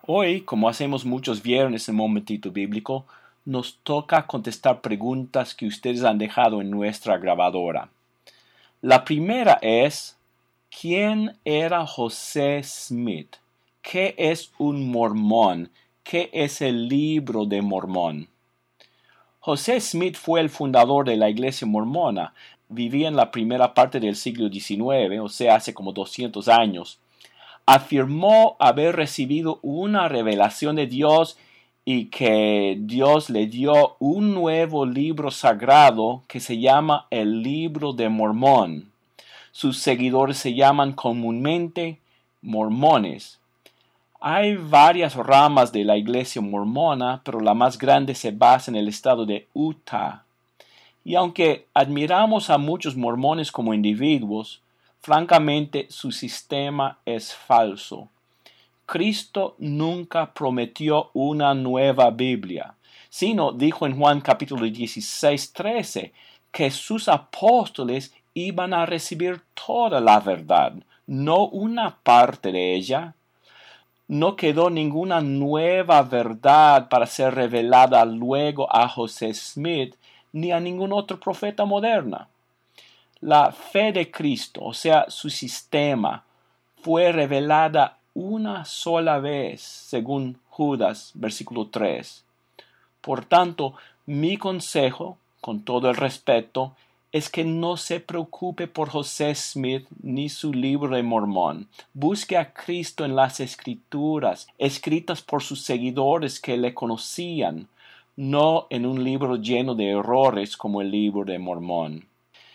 Hoy, como hacemos muchos viernes en Momentito Bíblico, nos toca contestar preguntas que ustedes han dejado en nuestra grabadora. La primera es, ¿quién era José Smith? ¿Qué es un mormón? ¿Qué es el libro de Mormón? José Smith fue el fundador de la iglesia mormona. Vivía en la primera parte del siglo XIX, o sea, hace como 200 años. Afirmó haber recibido una revelación de Dios y que Dios le dio un nuevo libro sagrado que se llama el Libro de Mormón. Sus seguidores se llaman comúnmente mormones. Hay varias ramas de la iglesia mormona, pero la más grande se basa en el estado de Utah. Y aunque admiramos a muchos mormones como individuos, francamente su sistema es falso. Cristo nunca prometió una nueva Biblia, sino dijo en Juan capítulo 16:13 que sus apóstoles iban a recibir toda la verdad, no una parte de ella. No quedó ninguna nueva verdad para ser revelada luego a José Smith ni a ningún otro profeta moderno. La fe de Cristo, o sea, su sistema, fue revelada una sola vez, según Judas, versículo 3. Por tanto, mi consejo, con todo el respeto, es que no se preocupe por José Smith ni su libro de Mormón. Busque a Cristo en las Escrituras, escritas por sus seguidores que le conocían, no en un libro lleno de errores como el libro de Mormón.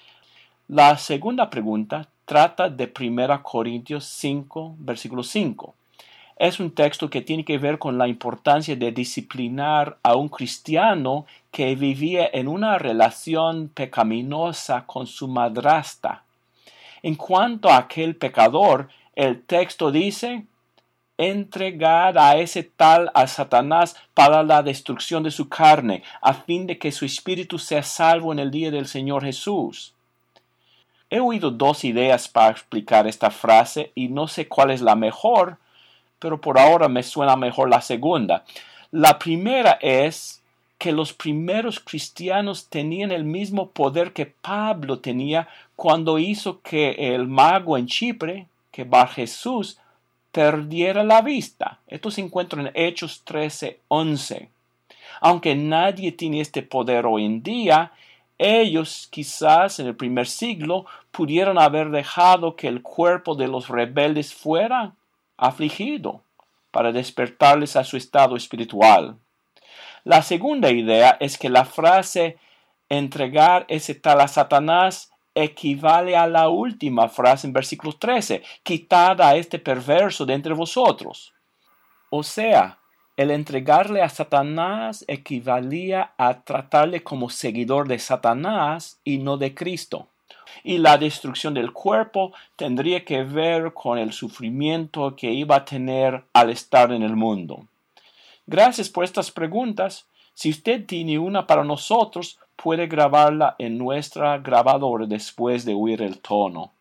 La segunda pregunta trata de 1 Corintios 5, versículo 5. Es un texto que tiene que ver con la importancia de disciplinar a un cristiano que vivía en una relación pecaminosa con su madrastra. En cuanto a aquel pecador, el texto dice: entregar a ese tal a Satanás para la destrucción de su carne, a fin de que su espíritu sea salvo en el día del Señor Jesús. He oído dos ideas para explicar esta frase y no sé cuál es la mejor, pero por ahora me suena mejor la segunda. La primera es que los primeros cristianos tenían el mismo poder que Pablo tenía cuando hizo que el mago en Chipre, que Bar Jesús, perdiera la vista. Esto se encuentra en Hechos 13:11. Aunque nadie tiene este poder hoy en día, ellos quizás en el primer siglo pudieron haber dejado que el cuerpo de los rebeldes fuera afligido para despertarles a su estado espiritual. La segunda idea es que la frase entregar ese tal a Satanás equivale a la última frase en versículo 13, quitad a este perverso de entre vosotros. O sea, el entregarle a Satanás equivalía a tratarle como seguidor de Satanás y no de Cristo. Y la destrucción del cuerpo tendría que ver con el sufrimiento que iba a tener al estar en el mundo. Gracias por estas preguntas. Si usted tiene una para nosotros, puede grabarla en nuestra grabadora después de oír el tono.